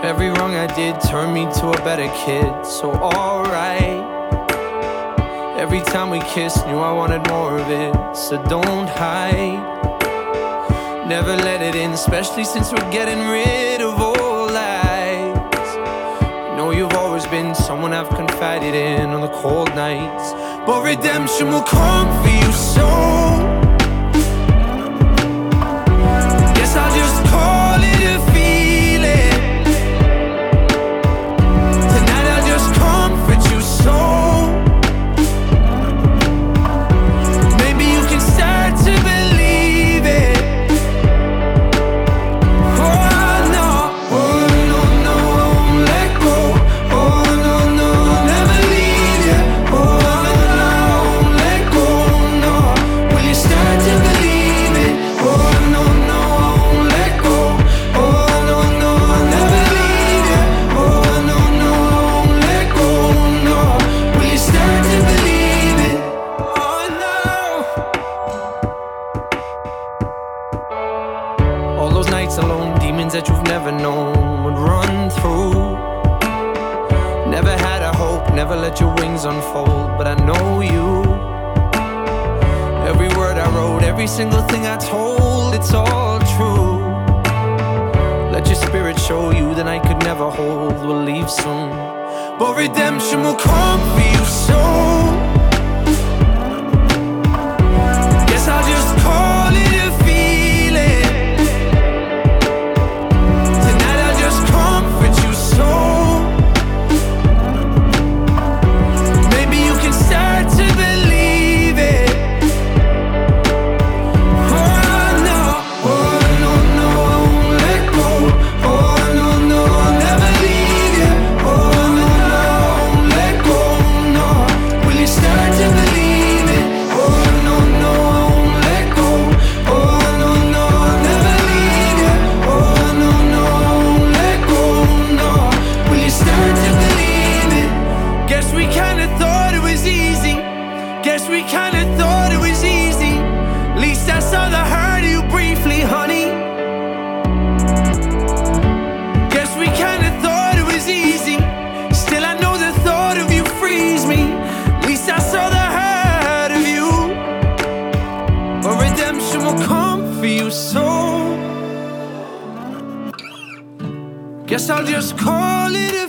Every wrong I did turned me to a better kid. So alright. Every time we kissed, knew I wanted more of it. So don't hide. Never let it in, especially since we're getting rid of all lies. Know you've always been someone I've confided in on the cold nights. But redemption will come for you, so guess I'll just call it a feeling. Tonight I'll just comfort you, so maybe you can start to believe it. All those nights alone, demons that you've never known would run through. Never had a hope, never let your wings unfold, but I know you. Every word I wrote, every single thing I told, it's all true. Let your spirit show you that I could never hold, we'll leave soon. But redemption will come for you, so guess I'll just call it a feeling. Tonight I'll just comfort you, so maybe you can start to believe it. Oh no, no, I won't let go. Oh no, I'll never leave you. Oh no, I won't let go, no. Will you start to believe it? Oh no, I won't let go. Oh no, I'll never leave you. Oh no, I won't let go, no. Will you start to believe it? Guess we kinda thought it was easy. Guess we kinda thought it was easy. Least I saw the hurt of you briefly, honey. Guess we kinda thought it was easy. Still I know the thought of you frees me. Least I saw the hurt of you. But redemption will come for you, so guess I'll just call it a